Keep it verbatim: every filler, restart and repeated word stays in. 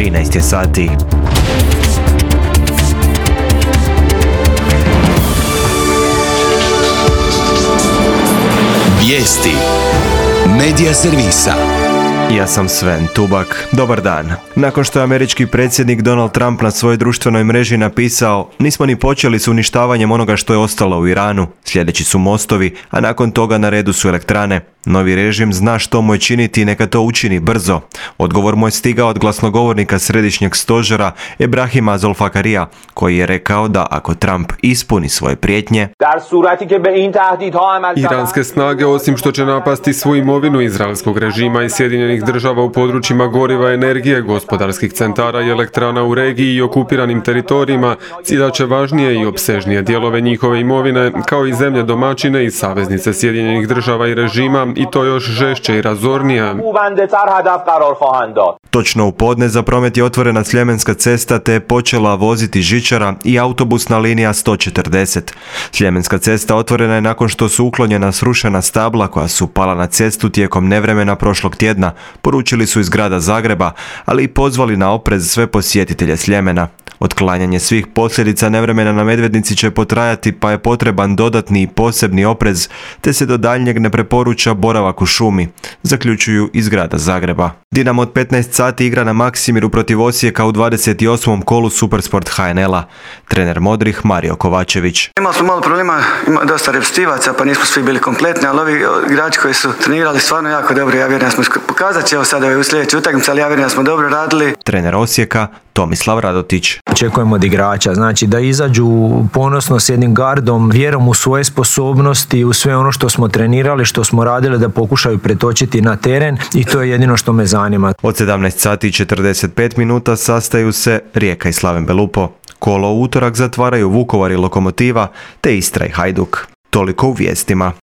trinaest je sati. Vijesti Medija servisa. Ja sam Sven Tubak. Dobar dan. Nakon što je američki predsjednik Donald Trump na svojoj društvenoj mreži napisao: nismo ni počeli s uništavanjem onoga što je ostalo u Iranu, sljedeći su mostovi, a nakon toga na redu su elektrane. Novi režim zna što mu je činiti i neka to učini brzo. Odgovor mu je stigao od glasnogovornika središnjeg stožera Ebrahima Zolfakarija, koji je rekao da ako Trump ispuni svoje prijetnje, iranske snage, osim što će napasti svu imovinu izraelskog režima i Sjedinjenih država u područjima goriva, energije, gospodarskih centara i elektrana u regiji i okupiranim teritorijima, ciljaće će važnije i opsežnije dijelove njihove imovine, kao i zemlje domaćine i saveznice Sjedinjenih država i režima, i to još žešće i razornije. Točno u podne za promet je otvorena Sljemenska cesta te je počela voziti žičara i autobusna linija sto četrdeset. Sljemenska cesta otvorena je nakon što su uklonjena srušena stabla koja su pala na cestu tijekom nevremena prošlog tjedna, poručili su iz grada Zagreba, ali i pozvali na oprez sve posjetitelje Sljemena. Otklanjanje svih posljedica nevremena na Medvednici će potrajati, pa je potreban dodatni i posebni oprez, te se do daljnjeg ne preporuča boravak u šumi, zaključuju iz grada Zagreba. Dinamo od petnaest sati igra na Maksimiru protiv Osijeka u dvadeset osmom kolu Supersport H N L-a. Trener Modrih Mario Kovačević. Imali smo malo problema, ima dosta repstivaca, pa nismo svi bili kompletni, ali ovi igrači koji su trenirali stvarno jako dobro, ja vjerujem da smo pokazat će ovo sada u sljedećoj utakmici, ali ja vjerujem da smo dobro radili. Trener Osijeka Tomislav Radotić. Očekujemo od igrača, znači da izađu ponosno s jednim gardom, vjerom u svoje sposobnosti, u sve ono što smo trenirali, što smo radili, da pokušaju pretočiti na teren, i to je jedino što me zanima. Od sedamnaest sati i četrdeset pet minuta sastaju se Rijeka i Slaven Belupo. Kolo u utorak zatvaraju Vukovar i Lokomotiva te Istra i Hajduk. Toliko u vijestima.